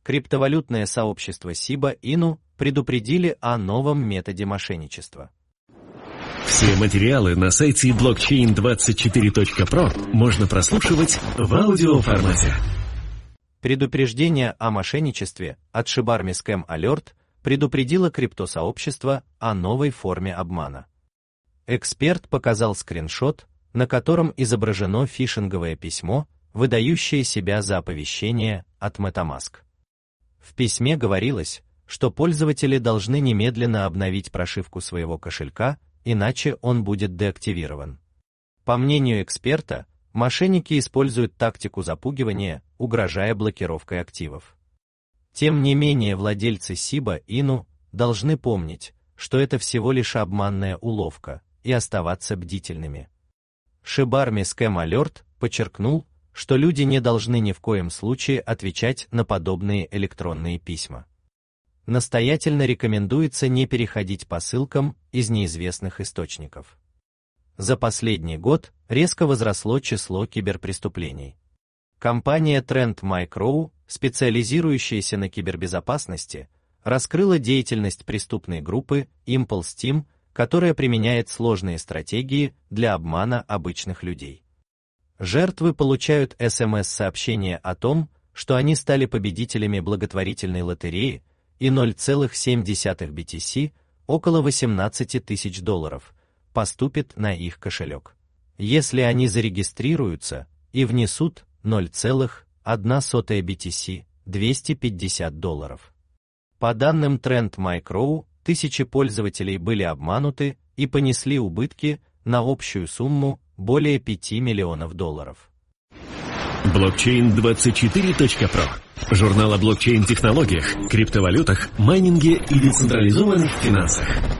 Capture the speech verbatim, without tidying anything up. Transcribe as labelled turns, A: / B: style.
A: криптовалютное сообщество Сиба Ину предупредили о новом методе мошенничества.
B: Все материалы на сайте блокчейн двадцать четыре точка про можно прослушивать в аудиоформате.
A: Предупреждение о мошенничестве от Shibari Scam Alert предупредило криптосообщество о новой форме обмана. Эксперт показал скриншот, на котором изображено фишинговое письмо, выдающее себя за оповещение от MetaMask. В письме говорилось, что пользователи должны немедленно обновить прошивку своего кошелька, иначе он будет деактивирован. По мнению эксперта, мошенники используют тактику запугивания, угрожая блокировкой активов. Тем не менее, владельцы Сиба Ину должны помнить, что это всего лишь обманная уловка, и оставаться бдительными. Shibari Scam Alert подчеркнул, что люди не должны ни в коем случае отвечать на подобные электронные письма. Настоятельно рекомендуется не переходить по ссылкам из неизвестных источников. За последний год резко возросло число киберпреступлений. Компания Trend Micro, специализирующаяся на кибербезопасности, раскрыла деятельность преступной группы Impulse Team, которая применяет сложные стратегии для обмана обычных людей. Жертвы получают эс эм эс-сообщения о том, что они стали победителями благотворительной лотереи, и ноль целых семь десятых би ти си, около восемнадцать тысяч долларов, поступит на их кошелек. Если они зарегистрируются и внесут ноль целых одна сотая би ти си, двести пятьдесят долларов. По данным Trend Micro, тысячи пользователей были обмануты и понесли убытки на общую сумму более пяти миллионов долларов.
B: блокчейн двадцать четыре точка про. Журнал о блокчейн-технологиях, криптовалютах, майнинге и децентрализованных финансах.